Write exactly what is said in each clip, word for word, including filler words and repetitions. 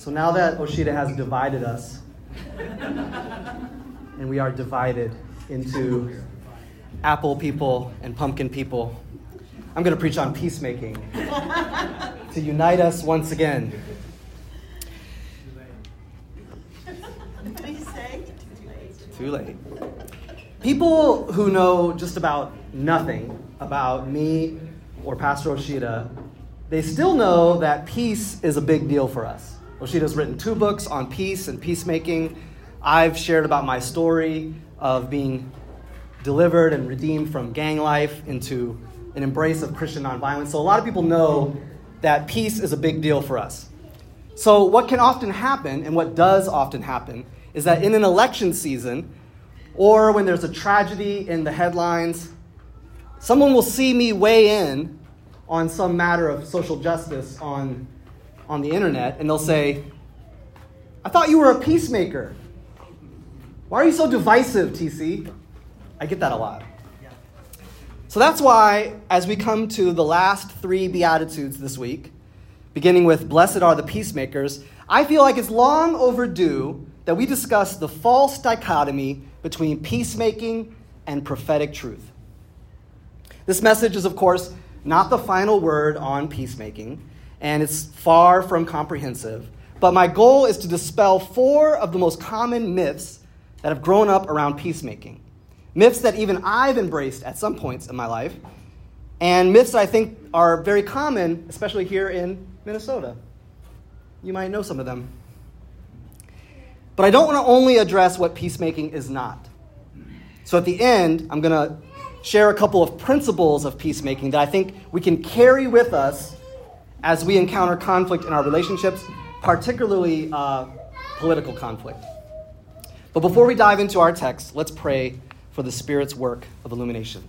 So now that Oshita has divided us, and we are divided into apple people and pumpkin people, I'm going to preach on peacemaking to unite us once again. Too late. People who know just about nothing about me or Pastor Oshita, they still know that peace is a big deal for us. Oshita's written two books on peace and peacemaking. I've shared about my story of being delivered and redeemed from gang life into an embrace of Christian nonviolence. So a lot of people know that peace is a big deal for us. So what can often happen, and what does often happen, is that in an election season, or when there's a tragedy in the headlines, someone will see me weigh in on some matter of social justice on, on the internet, and they'll say, I thought you were a peacemaker. Why are you so divisive, T C? I get that a lot. So that's why, as we come to the last three Beatitudes this week, beginning with Blessed are the peacemakers, I feel like it's long overdue that we discuss the false dichotomy between peacemaking and prophetic truth. This message is, of course, not the final word on peacemaking, and it's far from comprehensive, but my goal is to dispel four of the most common myths that have grown up around peacemaking. Myths that even I've embraced at some points in my life, and myths that I think are very common, especially here in Minnesota. You might know some of them. But I don't want to only address what peacemaking is not. So at the end, I'm going to share a couple of principles of peacemaking that I think we can carry with us as we encounter conflict in our relationships, particularly uh, political conflict. But before we dive into our text, let's pray for the Spirit's work of illumination.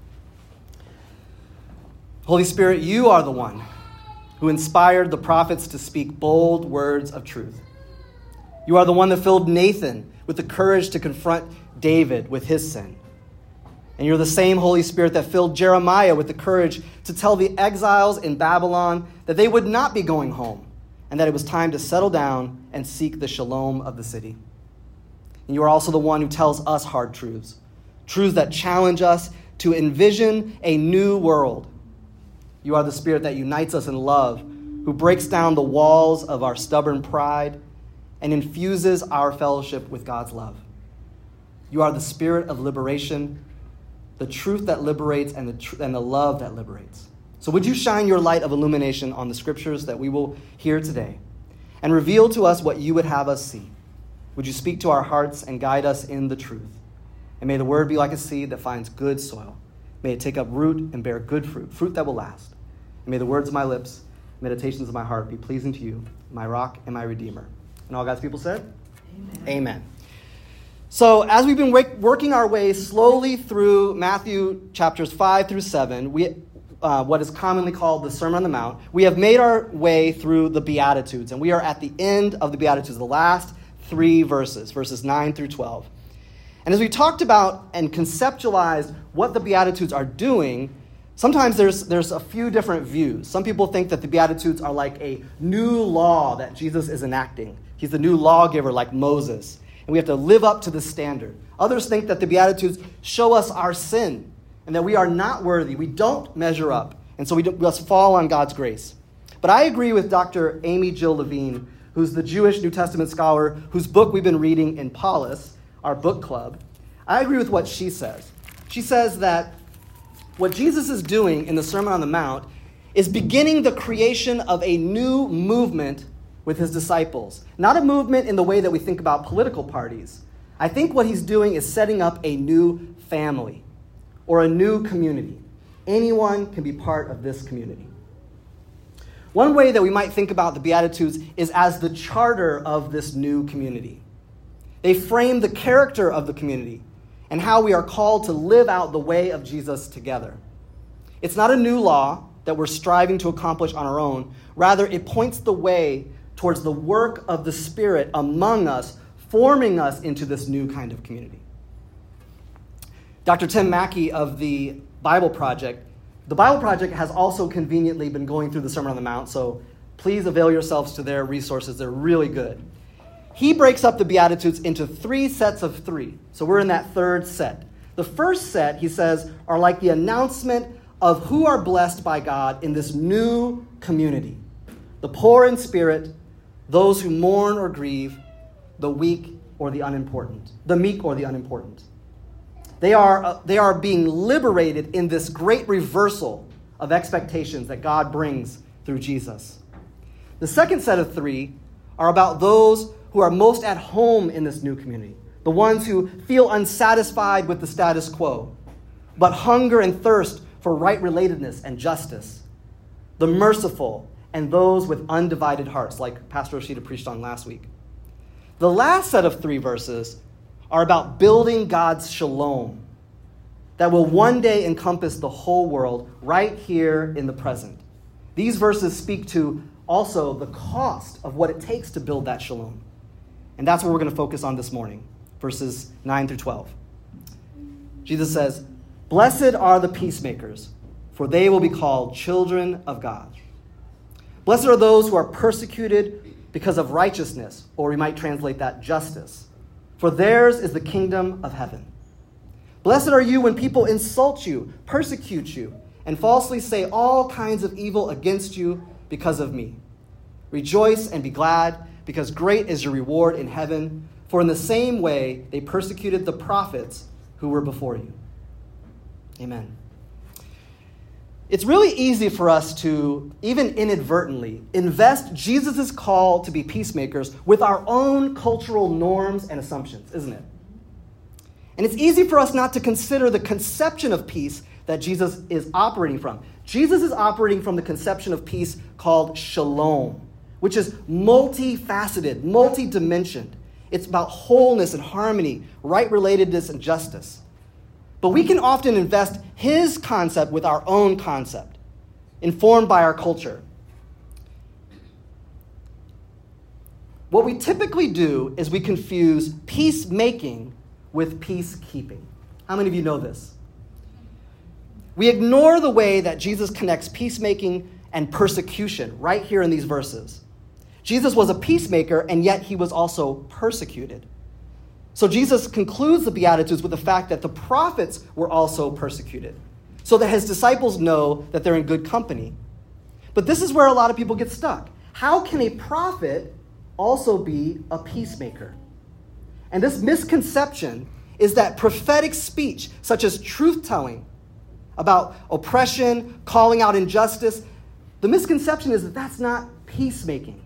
Holy Spirit, you are the one who inspired the prophets to speak bold words of truth. You are the one that filled Nathan with the courage to confront David with his sin. And you're the same Holy Spirit that filled Jeremiah with the courage to tell the exiles in Babylon that they would not be going home and that it was time to settle down and seek the shalom of the city. And you are also the one who tells us hard truths, truths that challenge us to envision a new world. You are the Spirit that unites us in love, who breaks down the walls of our stubborn pride and infuses our fellowship with God's love. You are the Spirit of liberation, the truth that liberates and the, tr- and the love that liberates. So would you shine your light of illumination on the scriptures that we will hear today and reveal to us what you would have us see? Would you speak to our hearts and guide us in the truth? And may the word be like a seed that finds good soil. May it take up root and bear good fruit, fruit that will last. And may the words of my lips, meditations of my heart be pleasing to you, my rock and my redeemer. And all God's people said? Amen. Amen. So as we've been w- working our way slowly through Matthew chapters five through seven, we, uh, what is commonly called the Sermon on the Mount, we have made our way through the Beatitudes. And we are at the end of the Beatitudes, the last three verses, verses nine through twelve. And as we talked about and conceptualized what the Beatitudes are doing, sometimes there's, there's a few different views. Some people think that the Beatitudes are like a new law that Jesus is enacting. He's the new lawgiver like Moses, and we have to live up to the standard. Others think that the Beatitudes show us our sin and that we are not worthy. We don't measure up, and so we must fall on God's grace. But I agree with Doctor Amy Jill Levine, who's the Jewish New Testament scholar whose book we've been reading in Paulus, our book club. I agree with what she says. She says that what Jesus is doing in the Sermon on the Mount is beginning the creation of a new movement with his disciples. Not a movement in the way that we think about political parties. I think what he's doing is setting up a new family or a new community. Anyone can be part of this community. One way that we might think about the Beatitudes is as the charter of this new community. They frame the character of the community and how we are called to live out the way of Jesus together. It's not a new law that we're striving to accomplish on our own. Rather, it points the way towards the work of the Spirit among us, forming us into this new kind of community. Doctor Tim Mackey of the Bible Project, the Bible Project has also conveniently been going through the Sermon on the Mount, so Please avail yourselves to their resources. They're really good. He breaks up the Beatitudes into three sets of three. So we're in that third set. The first set, he says, are like the announcement of who are blessed by God in this new community. The poor in spirit, those who mourn or grieve, the weak or the unimportant, the meek or the unimportant. They are, uh, they are being liberated in this great reversal of expectations that God brings through Jesus. The second set of three are about those who are most at home in this new community, the ones who feel unsatisfied with the status quo, but hunger and thirst for right relatedness and justice, the merciful, and those with undivided hearts, like Pastor Oshita preached on last week. The last set of three verses are about building God's shalom that will one day encompass the whole world right here in the present. These verses speak to also the cost of what it takes to build that shalom. And that's what we're going to focus on this morning, verses nine through twelve. Jesus says, "Blessed are the peacemakers, for they will be called children of God. Blessed are those who are persecuted because of righteousness," or we might translate that justice, "for theirs is the kingdom of heaven. Blessed are you when people insult you, persecute you, and falsely say all kinds of evil against you because of me. Rejoice and be glad, because great is your reward in heaven, for in the same way they persecuted the prophets who were before you." Amen. It's really easy for us to, even inadvertently, invest Jesus' call to be peacemakers with our own cultural norms and assumptions, isn't it? And it's easy for us not to consider the conception of peace that Jesus is operating from. Jesus is operating from the conception of peace called shalom, which is multifaceted, multi-dimensioned. It's about wholeness and harmony, right relatedness and justice. But we can often invest his concept with our own concept, informed by our culture. What we typically do is we confuse peacemaking with peacekeeping. How many of you know this? We ignore the way that Jesus connects peacemaking and persecution right here in these verses. Jesus was a peacemaker, and yet he was also persecuted. So Jesus concludes the Beatitudes with the fact that the prophets were also persecuted, so that his disciples know that they're in good company. But this is where a lot of people get stuck. How can a prophet also be a peacemaker? And this misconception is that prophetic speech, such as truth-telling about oppression, calling out injustice, the misconception is that that's not peacemaking.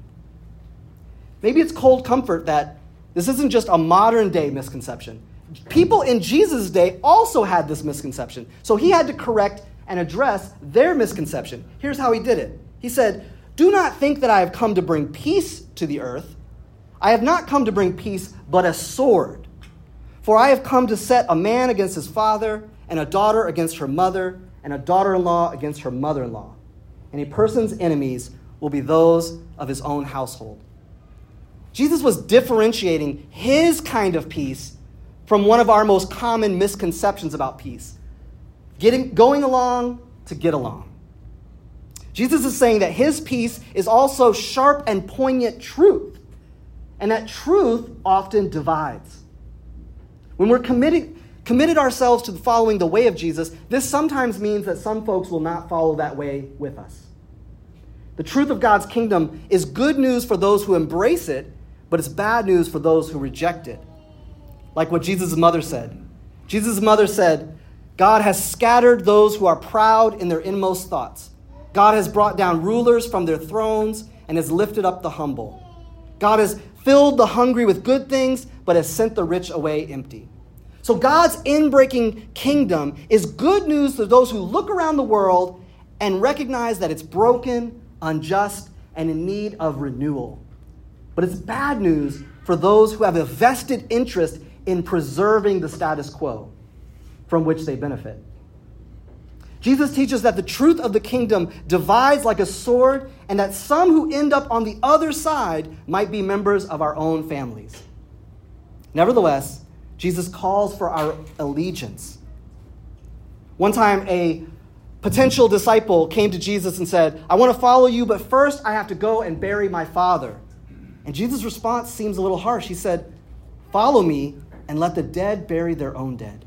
Maybe it's cold comfort that this isn't just a modern-day misconception. People in Jesus' day also had this misconception. So he had to correct and address their misconception. Here's how he did it. He said, "Do not think that I have come to bring peace to the earth. I have not come to bring peace, but a sword. For I have come to set a man against his father, and a daughter against her mother, and a daughter-in-law against her mother-in-law. And a person's enemies will be those of his own household." Jesus was differentiating his kind of peace from one of our most common misconceptions about peace. Getting, going along to get along. Jesus is saying that his peace is also sharp and poignant truth, and that truth often divides. When we're committed, committed ourselves to following the way of Jesus, this sometimes means that some folks will not follow that way with us. The truth of God's kingdom is good news for those who embrace it, but it's bad news for those who reject it. Like what Jesus' mother said. Jesus' mother said, "God has scattered those who are proud in their inmost thoughts. God has brought down rulers from their thrones and has lifted up the humble. God has filled the hungry with good things, but has sent the rich away empty." So God's inbreaking kingdom is good news to those who look around the world and recognize that it's broken, unjust, and in need of renewal. But it's bad news for those who have a vested interest in preserving the status quo from which they benefit. Jesus teaches that the truth of the kingdom divides like a sword, and that some who end up on the other side might be members of our own families. Nevertheless, Jesus calls for our allegiance. One time, a potential disciple came to Jesus and said, I want to follow you, but first I have to go and bury my father. And Jesus' response seems a little harsh. He said, follow me and let the dead bury their own dead.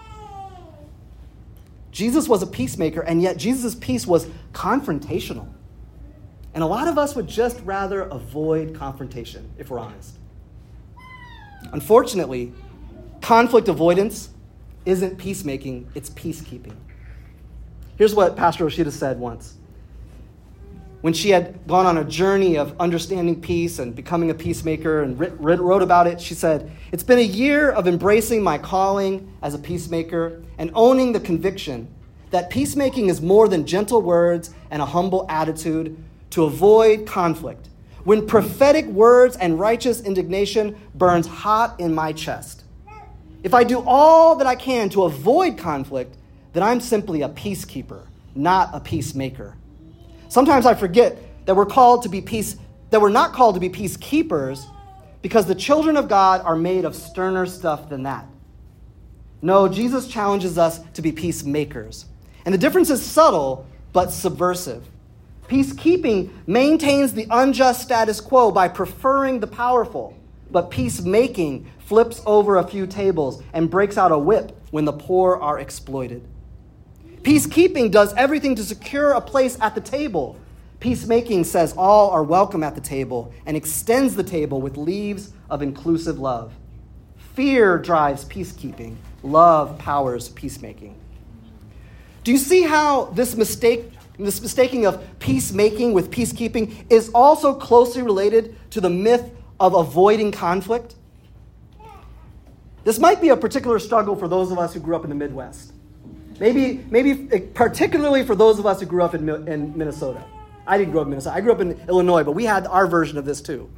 Jesus was a peacemaker, and yet Jesus' peace was confrontational. And a lot of us would just rather avoid confrontation, if we're honest. Unfortunately, conflict avoidance isn't peacemaking, it's peacekeeping. Here's what Pastor Oshita said once. When she had gone on a journey of understanding peace and becoming a peacemaker and writ, writ, wrote about it, she said, it's been a year of embracing my calling as a peacemaker and owning the conviction that peacemaking is more than gentle words and a humble attitude to avoid conflict, when prophetic words and righteous indignation burns hot in my chest. If I do all that I can to avoid conflict, then I'm simply a peacekeeper, not a peacemaker. Sometimes I forget that we're called to be peace, that we're not called to be peacekeepers because the children of God are made of sterner stuff than that. No, Jesus challenges us to be peacemakers. And the difference is subtle but subversive. Peacekeeping maintains the unjust status quo by preferring the powerful, but peacemaking flips over a few tables and breaks out a whip when the poor are exploited. Peacekeeping does everything to secure a place at the table. Peacemaking says all are welcome at the table and extends the table with leaves of inclusive love. Fear drives peacekeeping. Love powers peacemaking. Do you see how this mistake, this mistaking of peacemaking with peacekeeping is also closely related to the myth of avoiding conflict? This might be a particular struggle for those of us who grew up in the Midwest. Maybe, maybe particularly for those of us who grew up in, in Minnesota. I didn't grow up in Minnesota. I grew up in Illinois, but we had our version of this too.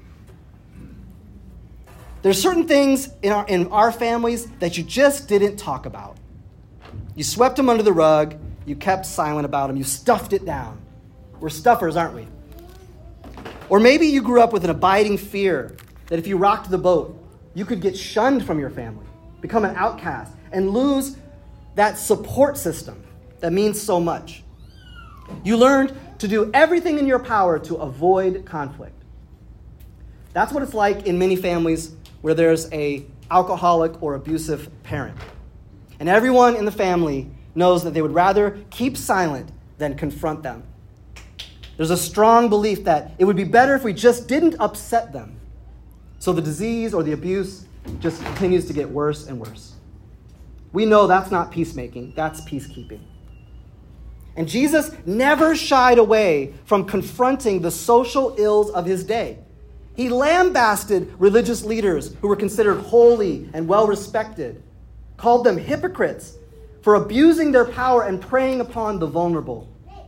There's certain things in our, in our families that you just didn't talk about. You swept them under the rug. You kept silent about them. You stuffed it down. We're stuffers, aren't we? Or maybe you grew up with an abiding fear that if you rocked the boat, you could get shunned from your family, become an outcast, and lose that support system that means so much. You learned to do everything in your power to avoid conflict. That's what it's like in many families where there's an alcoholic or abusive parent. And everyone in the family knows that they would rather keep silent than confront them. There's a strong belief that it would be better if we just didn't upset them. So the disease or the abuse just continues to get worse and worse. We know that's not peacemaking, that's peacekeeping. And Jesus never shied away from confronting the social ills of his day. He lambasted religious leaders who were considered holy and well-respected, called them hypocrites for abusing their power and preying upon the vulnerable.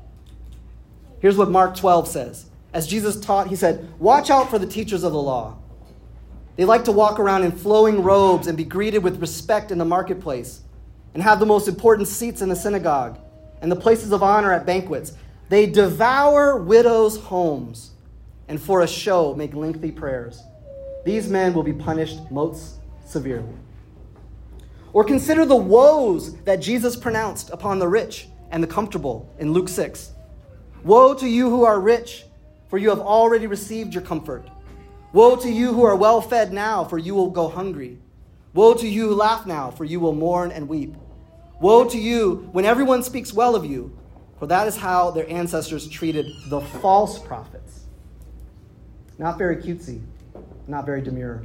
Here's what Mark twelve says. As Jesus taught, he said, watch out for the teachers of the law. They like to walk around in flowing robes and be greeted with respect in the marketplace and have the most important seats in the synagogue and the places of honor at banquets. They devour widows' homes and for a show make lengthy prayers. These men will be punished most severely. Or consider the woes that Jesus pronounced upon the rich and the comfortable in Luke six. Woe to you who are rich, for you have already received your comfort. Woe to you who are well fed now, for you will go hungry. Woe to you who laugh now, for you will mourn and weep. Woe to you when everyone speaks well of you, for that is how their ancestors treated the false prophets. Not very cutesy, not very demure.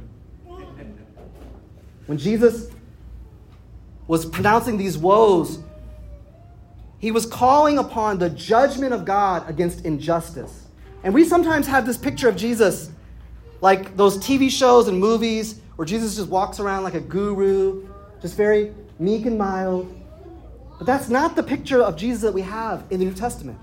When Jesus was pronouncing these woes, he was calling upon the judgment of God against injustice. And we sometimes have this picture of Jesus like those T V shows and movies where Jesus just walks around like a guru, just very meek and mild. But that's not the picture of Jesus that we have in the New Testament.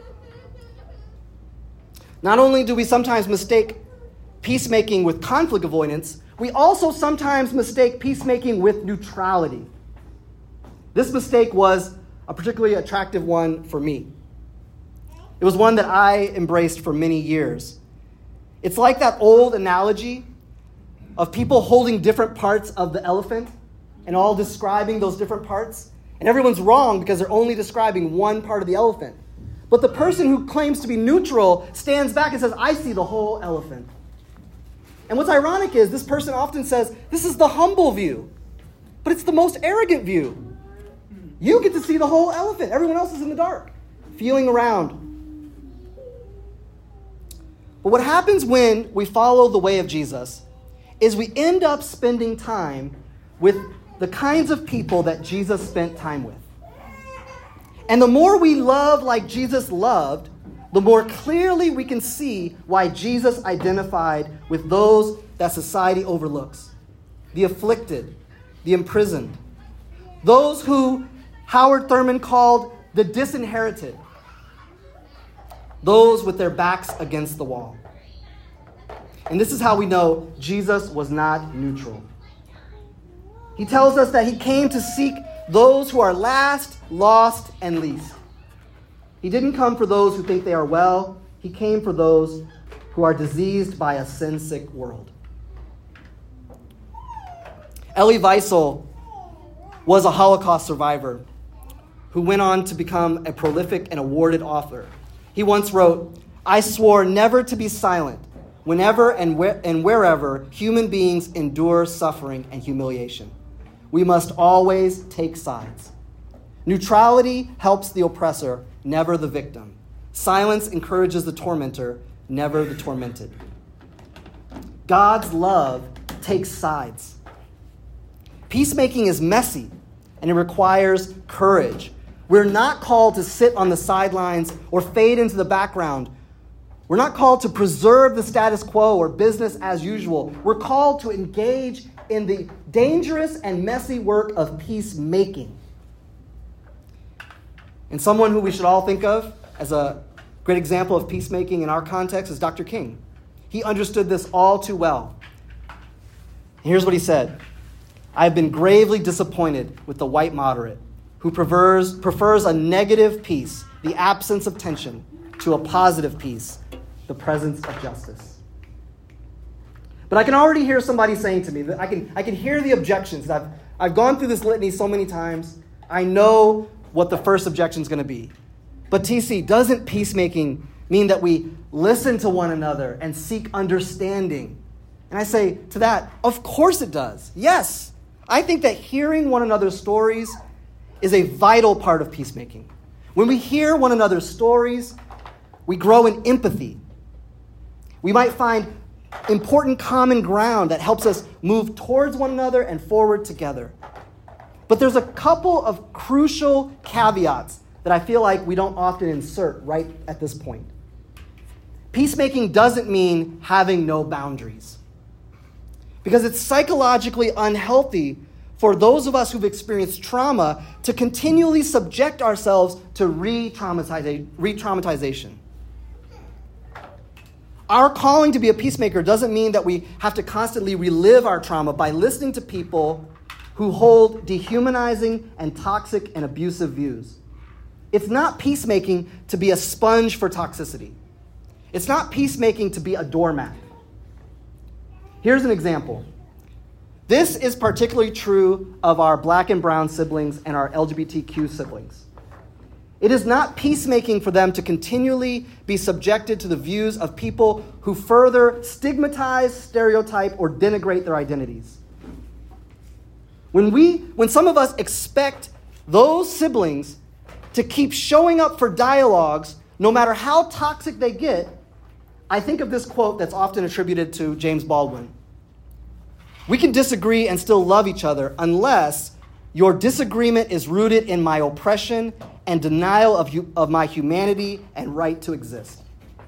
Not only do we sometimes mistake peacemaking with conflict avoidance, we also sometimes mistake peacemaking with neutrality. This mistake was a particularly attractive one for me. It was one that I embraced for many years. It's like that old analogy of people holding different parts of the elephant and all describing those different parts. And everyone's wrong because they're only describing one part of the elephant. But the person who claims to be neutral stands back and says, I see the whole elephant. And what's ironic is this person often says, this is the humble view. But it's the most arrogant view. You get to see the whole elephant. Everyone else is in the dark, feeling around. But what happens when we follow the way of Jesus is we end up spending time with the kinds of people that Jesus spent time with. And the more we love like Jesus loved, the more clearly we can see why Jesus identified with those that society overlooks. The afflicted, the imprisoned, those who Howard Thurman called the disinherited, those with their backs against the wall. And this is how we know Jesus was not neutral. He tells us that he came to seek those who are last, lost, and least. He didn't come for those who think they are well. He came for those who are diseased by a sin-sick world. Elie Wiesel was a Holocaust survivor who went on to become a prolific and awarded author. He once wrote, I swore never to be silent whenever and, where, and wherever human beings endure suffering and humiliation. We must always take sides. Neutrality helps the oppressor, never the victim. Silence encourages the tormentor, never the tormented. God's love takes sides. Peacemaking is messy, and it requires courage. We're not called to sit on the sidelines or fade into the background. We're not called to preserve the status quo or business as usual. We're called to engage in the dangerous and messy work of peacemaking. And someone who we should all think of as a great example of peacemaking in our context is Doctor King. He understood this all too well. Here's what he said. I have been gravely disappointed with the white moderate who prefers, prefers a negative peace, the absence of tension, to a positive peace, the presence of justice. But I can already hear somebody saying to me, that I can, I can hear the objections. I've, I've gone through this litany so many times. I know what the first objection is going to be. But T C, doesn't peacemaking mean that we listen to one another and seek understanding? And I say to that, of course it does. Yes. I think that hearing one another's stories is a vital part of peacemaking. When we hear one another's stories, we grow in empathy. We might find important common ground that helps us move towards one another and forward together. But there's a couple of crucial caveats that I feel like we don't often insert right at this point. Peacemaking doesn't mean having no boundaries, because it's psychologically unhealthy for those of us who've experienced trauma to continually subject ourselves to re-traumatiza- re-traumatization. Our calling to be a peacemaker doesn't mean that we have to constantly relive our trauma by listening to people who hold dehumanizing and toxic and abusive views. It's not peacemaking to be a sponge for toxicity. It's not peacemaking to be a doormat. Here's an example. This is particularly true of our black and brown siblings and our L G B T Q siblings. It is not peacemaking for them to continually be subjected to the views of people who further stigmatize, stereotype, or denigrate their identities. When we, when some of us expect those siblings to keep showing up for dialogues, no matter how toxic they get, I think of this quote that's often attributed to James Baldwin. We can disagree and still love each other unless your disagreement is rooted in my oppression and denial of, hu- of my humanity and right to exist.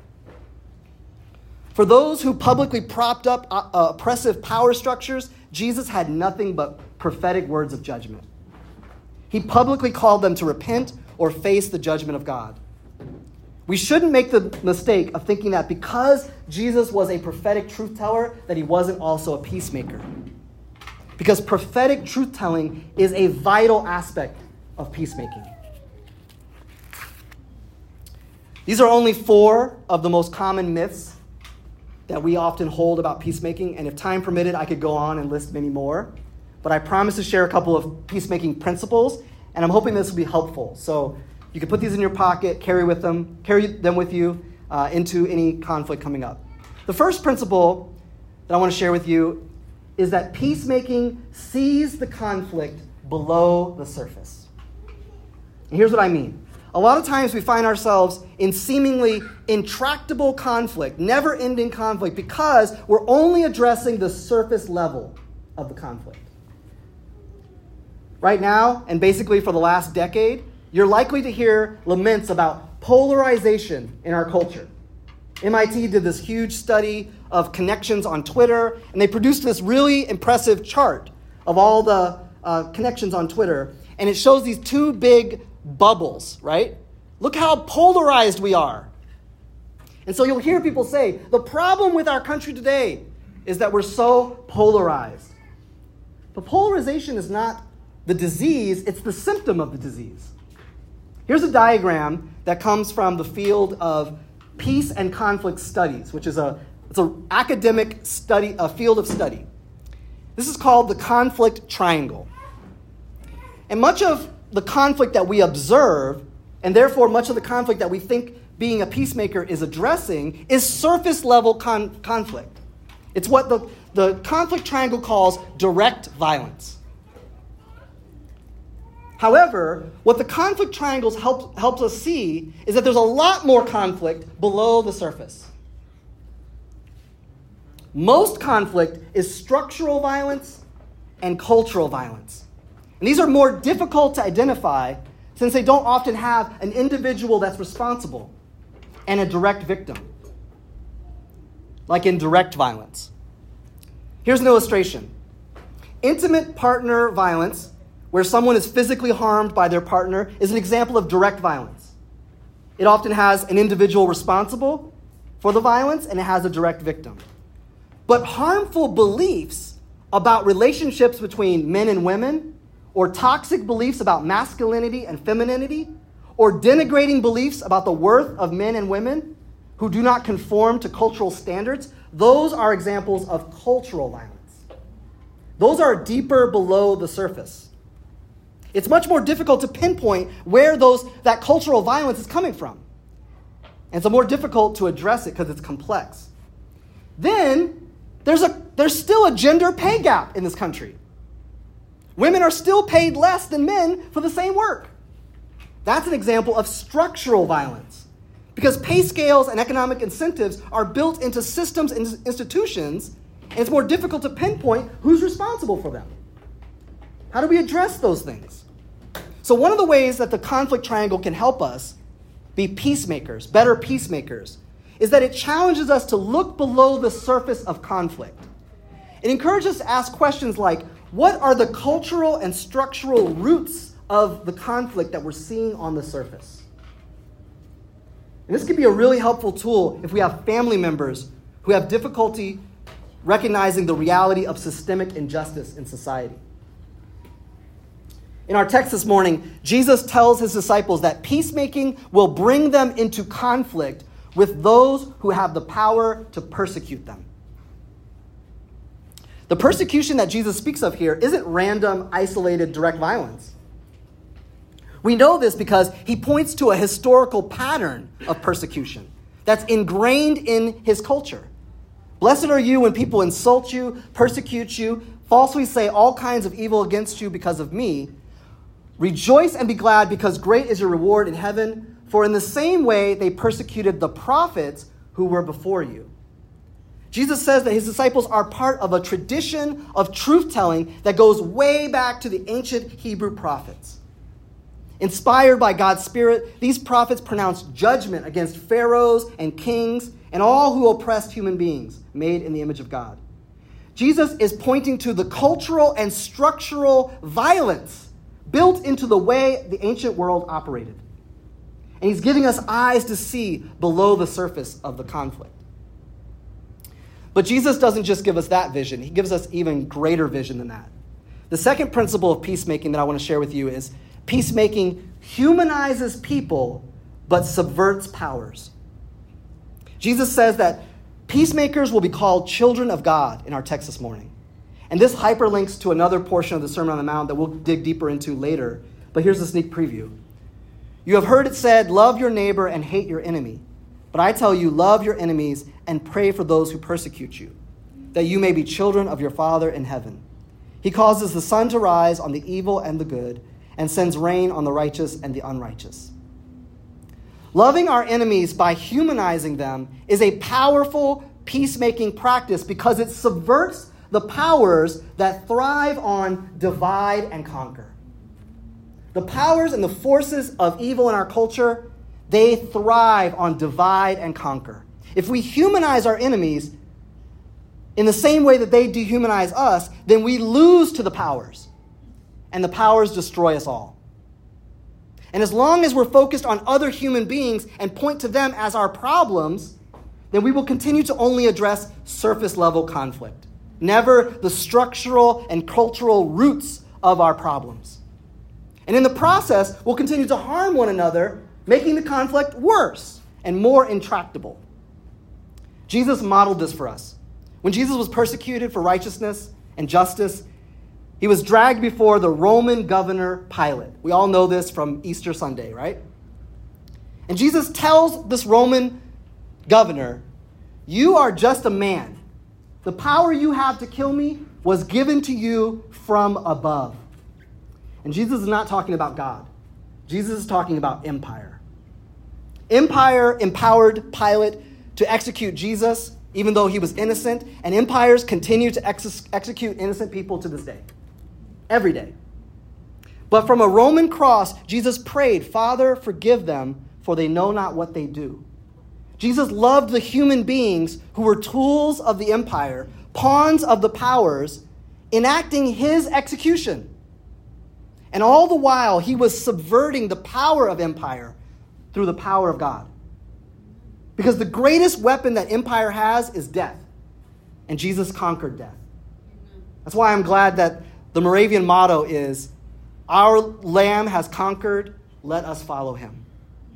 For those who publicly propped up uh, uh, oppressive power structures, Jesus had nothing but prophetic words of judgment. He publicly called them to repent or face the judgment of God. We shouldn't make the mistake of thinking that because Jesus was a prophetic truth teller, that he wasn't also a peacemaker. Because prophetic truth telling is a vital aspect of peacemaking. These are only four of the most common myths that we often hold about peacemaking. And if time permitted, I could go on and list many more. But I promise to share a couple of peacemaking principles and I'm hoping this will be helpful. So you can put these in your pocket, carry with them, carry them with you uh, into any conflict coming up. The first principle that I want to share with you is that peacemaking sees the conflict below the surface. And here's what I mean. A lot of times we find ourselves in seemingly intractable conflict, never-ending conflict, because we're only addressing the surface level of the conflict. Right now, and basically for the last decade, you're likely to hear laments about polarization in our culture. M I T did this huge study of connections on Twitter, and they produced this really impressive chart of all the uh, connections on Twitter, and it shows these two big bubbles, right? Look how polarized we are. And so you'll hear people say, the problem with our country today is that we're so polarized. But polarization is not the disease, it's the symptom of the disease. Here's a diagram that comes from the field of peace and conflict studies, which is a it's an academic study, a field of study. This is called the conflict triangle. And much of the conflict that we observe, and therefore much of the conflict that we think being a peacemaker is addressing, is surface level con- conflict. It's what the, the conflict triangle calls direct violence. However, what the conflict triangles help, helps us see is that there's a lot more conflict below the surface. Most conflict is structural violence and cultural violence. And these are more difficult to identify since they don't often have an individual that's responsible and a direct victim, like in direct violence. Here's an illustration. Intimate partner violence, where someone is physically harmed by their partner, is an example of direct violence. It often has an individual responsible for the violence, and it has a direct victim. But harmful beliefs about relationships between men and women, or toxic beliefs about masculinity and femininity, or denigrating beliefs about the worth of men and women who do not conform to cultural standards, those are examples of cultural violence. Those are deeper below the surface. It's much more difficult to pinpoint where those that cultural violence is coming from. And it's more difficult to address it because it's complex. Then there's a there's still a gender pay gap in this country. Women are still paid less than men for the same work. That's an example of structural violence, because pay scales and economic incentives are built into systems and institutions, and it's more difficult to pinpoint who's responsible for them. How do we address those things? So one of the ways that the conflict triangle can help us be peacemakers, better peacemakers, is that it challenges us to look below the surface of conflict. It encourages us to ask questions like, what are the cultural and structural roots of the conflict that we're seeing on the surface? And this could be a really helpful tool if we have family members who have difficulty recognizing the reality of systemic injustice in society. In our text this morning, Jesus tells his disciples that peacemaking will bring them into conflict with those who have the power to persecute them. The persecution that Jesus speaks of here isn't random, isolated, direct violence. We know this because he points to a historical pattern of persecution that's ingrained in his culture. Blessed are you when people insult you, persecute you, falsely say all kinds of evil against you because of me. Rejoice and be glad, because great is your reward in heaven. For in the same way they persecuted the prophets who were before you. Jesus says that his disciples are part of a tradition of truth-telling that goes way back to the ancient Hebrew prophets. Inspired by God's Spirit, these prophets pronounced judgment against pharaohs and kings and all who oppressed human beings made in the image of God. Jesus is pointing to the cultural and structural violence built into the way the ancient world operated. And he's giving us eyes to see below the surface of the conflict. But Jesus doesn't just give us that vision. He gives us even greater vision than that. The second principle of peacemaking that I want to share with you is peacemaking humanizes people but subverts powers. Jesus says that peacemakers will be called children of God in our text this morning. And this hyperlinks to another portion of the Sermon on the Mount that we'll dig deeper into later. but here's a sneak preview. You have heard it said, love your neighbor and hate your enemy. But I tell you, love your enemies and pray for those who persecute you, that you may be children of your Father in heaven. He causes the sun to rise on the evil and the good, and sends rain on the righteous and the unrighteous. Loving our enemies by humanizing them is a powerful peacemaking practice because it subverts the powers that thrive on divide and conquer. The powers and the forces of evil in our culture, they thrive on divide and conquer. If we humanize our enemies in the same way that they dehumanize us, then we lose to the powers, and the powers destroy us all. And as long as we're focused on other human beings and point to them as our problems, then we will continue to only address surface level conflict, never the structural and cultural roots of our problems. And in the process, we'll continue to harm one another, making the conflict worse and more intractable. Jesus modeled this for us. When Jesus was persecuted for righteousness and justice, he was dragged before the Roman governor Pilate. We all know this from Easter Sunday, right? And Jesus tells this Roman governor, you are just a man. The power you have to kill me was given to you from above. And Jesus is not talking about God. Jesus is talking about empire. Empire empowered Pilate to execute Jesus, even though he was innocent, and empires continue to ex- execute innocent people to this day. Every day. But from a Roman cross, Jesus prayed, Father, forgive them, for they know not what they do. Jesus loved the human beings who were tools of the empire, pawns of the powers, enacting his execution. And all the while, he was subverting the power of empire through the power of God. Because the greatest weapon that empire has is death. And Jesus conquered death. That's why I'm glad that the Moravian motto is, our Lamb has conquered, let us follow him.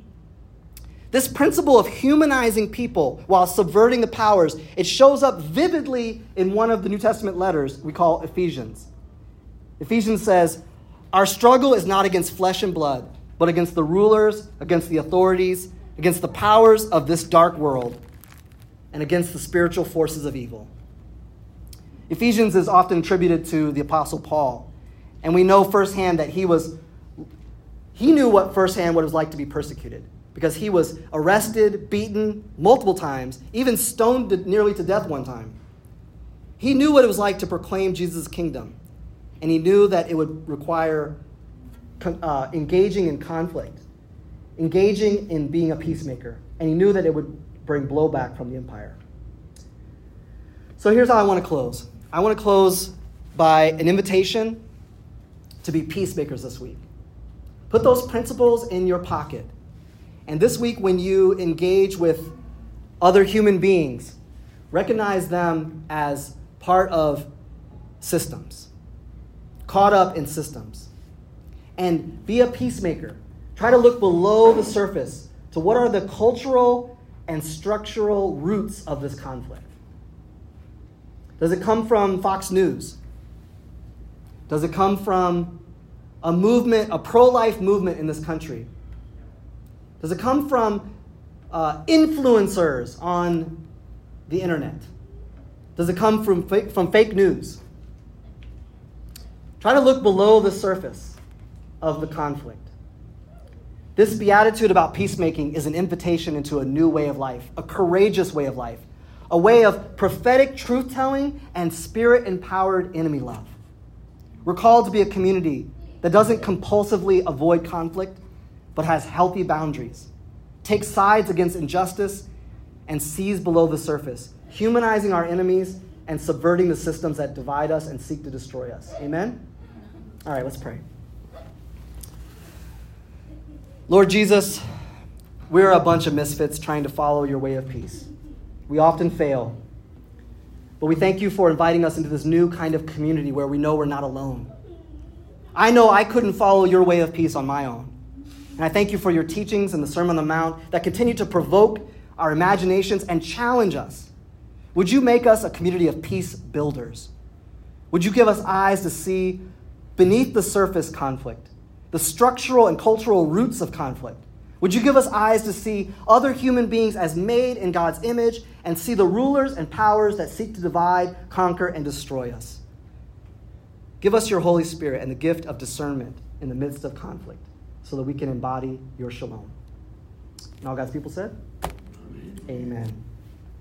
This principle of humanizing people while subverting the powers, it shows up vividly in one of the New Testament letters we call Ephesians. Ephesians says, our struggle is not against flesh and blood, but against the rulers, against the authorities, against the powers of this dark world, and against the spiritual forces of evil. Ephesians is often attributed to the Apostle Paul, and we know firsthand that he was, he knew what firsthand what it was like to be persecuted, because he was arrested, beaten multiple times, even stoned to, nearly to death one time. He knew what it was like to proclaim Jesus' kingdom, and he knew that it would require uh, engaging in conflict, engaging in being a peacemaker, and he knew that it would bring blowback from the empire. So here's how I want to close. I want to close by an invitation to be peacemakers this week. Put those principles in your pocket. And this week, when you engage with other human beings, recognize them as part of systems, caught up in systems. And be a peacemaker. Try to look below the surface to what are the cultural and structural roots of this conflict. Does it come from Fox News? Does it come from a movement, a pro-life movement in this country? Does it come from uh, influencers on the internet? Does it come from fake, from fake news? Try to look below the surface of the conflict. This beatitude about peacemaking is an invitation into a new way of life, a courageous way of life, a way of prophetic truth-telling and spirit-empowered enemy love. We're called to be a community that doesn't compulsively avoid conflict, but has healthy boundaries, takes sides against injustice, and sees below the surface, humanizing our enemies and subverting the systems that divide us and seek to destroy us. Amen? All right, let's pray. Lord Jesus, we're a bunch of misfits trying to follow your way of peace. We often fail. But we thank you for inviting us into this new kind of community where we know we're not alone. I know I couldn't follow your way of peace on my own. And I thank you for your teachings in the Sermon on the Mount that continue to provoke our imaginations and challenge us. Would you make us a community of peace builders? Would you give us eyes to see beneath the surface conflict, the structural and cultural roots of conflict? Would you give us eyes to see other human beings as made in God's image and see the rulers and powers that seek to divide, conquer, and destroy us? Give us your Holy Spirit and the gift of discernment in the midst of conflict so that we can embody your shalom. And all God's people said, Amen. Amen.